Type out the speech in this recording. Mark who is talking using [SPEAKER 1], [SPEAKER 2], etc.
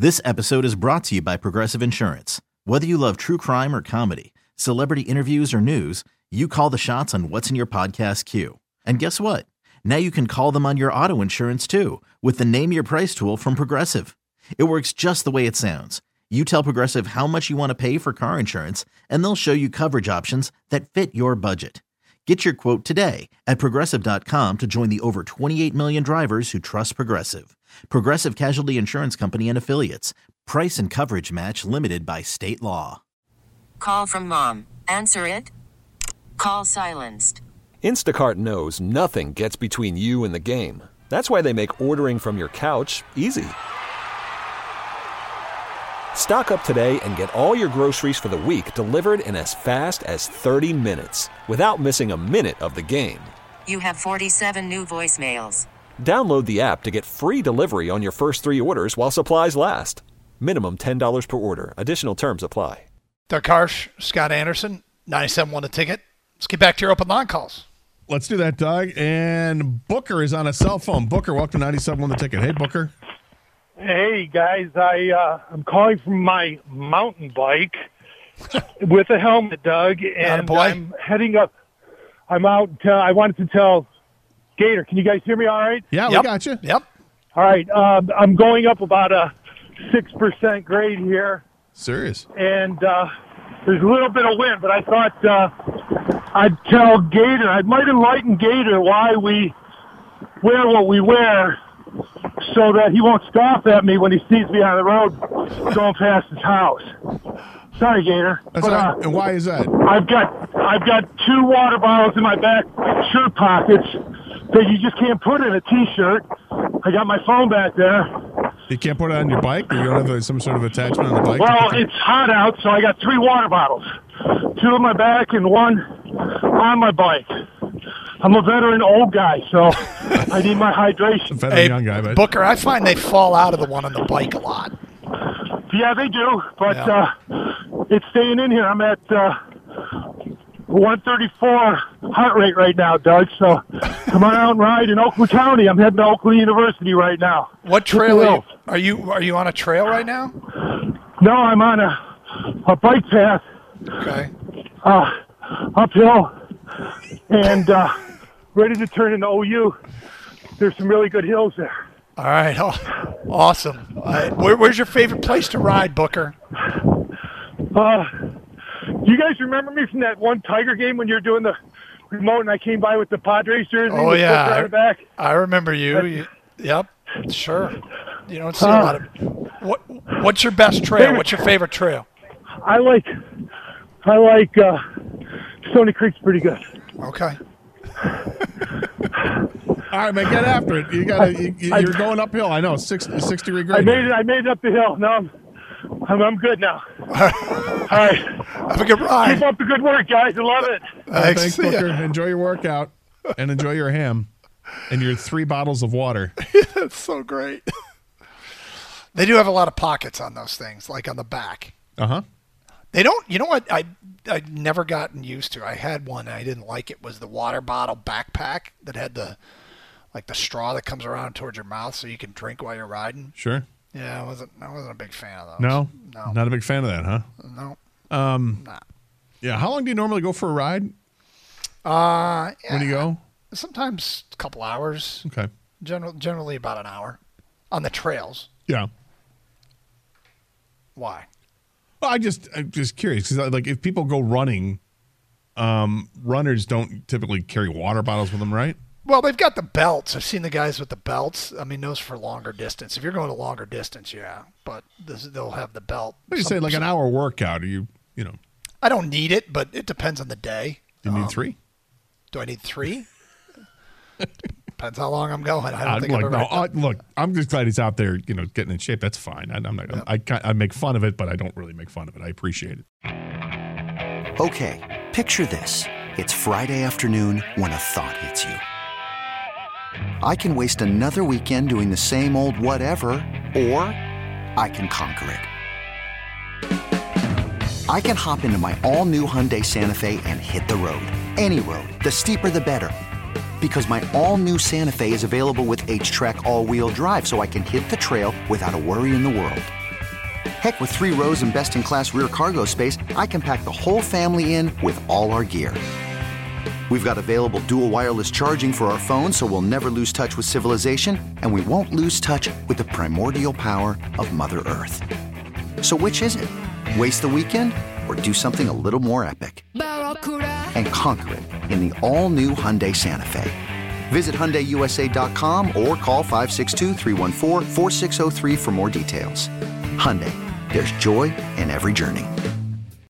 [SPEAKER 1] This episode is brought to you by Progressive Insurance. Whether you love true crime or comedy, celebrity interviews or news, you call the shots on what's in your podcast queue. And guess what? Now you can call them on your auto insurance too with the Name Your Price tool from Progressive. It works just the way it sounds. You tell Progressive how much you want to pay for car insurance, and they'll show you coverage options that fit your budget. Get your quote today at Progressive.com to join the over 28 million drivers who trust Progressive. Progressive Casualty Insurance Company and Affiliates. Price and coverage match limited by state law.
[SPEAKER 2] Call from mom. Answer it. Call silenced.
[SPEAKER 3] Instacart knows nothing gets between you and the game. That's why they make ordering from your couch easy. Stock up today and get all your groceries for the week delivered in as fast as 30 minutes without missing a minute of the game.
[SPEAKER 2] You have 47 new voicemails.
[SPEAKER 3] Download the app to get free delivery on your first 3 orders while supplies last. Minimum $10 per order. Additional terms apply.
[SPEAKER 4] Doug Harsh, Scott Anderson, 97.1 The Ticket. Let's get back to your open line calls.
[SPEAKER 5] Let's do that, Doug. And Booker is on a cell phone. Booker, welcome to 97.1 The Ticket. Hey, Booker.
[SPEAKER 6] Hey, guys. I'm calling from my mountain bike with a helmet, Doug, and I'm heading up. I'm out. I wanted to tell Gator. Can you guys hear me all right?
[SPEAKER 5] Yeah, we got you.
[SPEAKER 4] Yep.
[SPEAKER 6] All right. I'm going up about a 6% grade here.
[SPEAKER 5] Serious.
[SPEAKER 6] And there's a little bit of wind, but I thought I'd tell Gator. I might enlighten Gator why we wear what we wear, so that he won't scoff at me when he sees me on the road going past his house. Sorry, Gator.
[SPEAKER 5] And why is that?
[SPEAKER 6] I've got 2 water bottles in my back shirt pockets that you just can't put in a T-shirt. I got my phone back there.
[SPEAKER 5] You can't put it on your bike? Or you don't have some sort of attachment on the bike?
[SPEAKER 6] Well, it's hot out, so I got 3 water bottles. 2 in my back and 1 on my bike. I'm a veteran old guy, so I need my hydration.
[SPEAKER 5] Veteran young guy, but
[SPEAKER 4] Booker, I find they fall out of the one on the bike a lot.
[SPEAKER 6] Yeah, they do, but it's staying in here. I'm at 134 heart rate right now, Doug, so come on out and ride in Oakland County. I'm heading to Oakland University right now.
[SPEAKER 4] What trail are you on a trail right now?
[SPEAKER 6] No, I'm on a bike path.
[SPEAKER 4] Okay.
[SPEAKER 6] Uphill, and ready to turn into OU. There's some really good hills there.
[SPEAKER 4] All right. Oh, awesome. Where's your favorite place to ride, Booker?
[SPEAKER 6] Do you guys remember me from that one Tiger game when you were doing the remote and I came by with the Padres jersey?
[SPEAKER 4] Oh, yeah.
[SPEAKER 6] On the back?
[SPEAKER 4] I remember you. Yep. Sure. You don't see a lot of... What's your best trail? What's your favorite trail?
[SPEAKER 6] I like Stony Creek's pretty good.
[SPEAKER 4] Okay.
[SPEAKER 5] all right, man, get after it. You're going uphill. I know, 6-degree grade.
[SPEAKER 6] I made it up the hill. Now I'm good now. All right.
[SPEAKER 4] Have a good ride.
[SPEAKER 6] Keep up the good work, guys. I love it.
[SPEAKER 5] Thanks, Booker. Enjoy your workout and enjoy your ham and your 3 bottles of water.
[SPEAKER 4] That's so great. They do have a lot of pockets on those things, like on the back.
[SPEAKER 5] Uh-huh.
[SPEAKER 4] They don't, you know what I never gotten used to. I had one and I didn't like it, was the water bottle backpack that had the straw that comes around towards your mouth so you can drink while you're riding.
[SPEAKER 5] Sure.
[SPEAKER 4] Yeah, I wasn't a big fan of those.
[SPEAKER 5] No? Not a big fan of that, huh?
[SPEAKER 4] No.
[SPEAKER 5] Nah. Yeah, how long do you normally go for a ride?
[SPEAKER 4] Yeah,
[SPEAKER 5] when do you go?
[SPEAKER 4] Sometimes a couple hours.
[SPEAKER 5] Okay.
[SPEAKER 4] Generally about an hour on the trails.
[SPEAKER 5] Yeah.
[SPEAKER 4] Why?
[SPEAKER 5] Well, I'm just curious because like if people go running, runners don't typically carry water bottles with them, right?
[SPEAKER 4] Well, they've got the belts. I've seen the guys with the belts. I mean, those for longer distance. If you're going a longer distance, yeah. But they'll have the belt.
[SPEAKER 5] What do you say, like an hour workout? Are you know?
[SPEAKER 4] I don't need it, but it depends on the day.
[SPEAKER 5] Do you need 3?
[SPEAKER 4] Do I need 3? Depends how long I'm going. I don't think
[SPEAKER 5] look, I'm just glad he's out there, getting in shape. That's fine. I'm not. Yeah. I make fun of it, but I don't really make fun of it. I appreciate it.
[SPEAKER 7] Okay, picture this: it's Friday afternoon when a thought hits you. I can waste another weekend doing the same old whatever, or I can conquer it. I can hop into my all-new Hyundai Santa Fe and hit the road. Any road. The steeper, the better. Because my all-new Santa Fe is available with H-Track all-wheel drive, so I can hit the trail without a worry in the world. Heck, with 3 rows and best-in-class rear cargo space, I can pack the whole family in with all our gear. We've got available dual wireless charging for our phones, so we'll never lose touch with civilization, and we won't lose touch with the primordial power of Mother Earth. So which is it? Waste the weekend or do something a little more epic? And conquer it in the all-new Hyundai Santa Fe. Visit HyundaiUSA.com or call 562-314-4603 for more details. Hyundai, there's joy in every journey.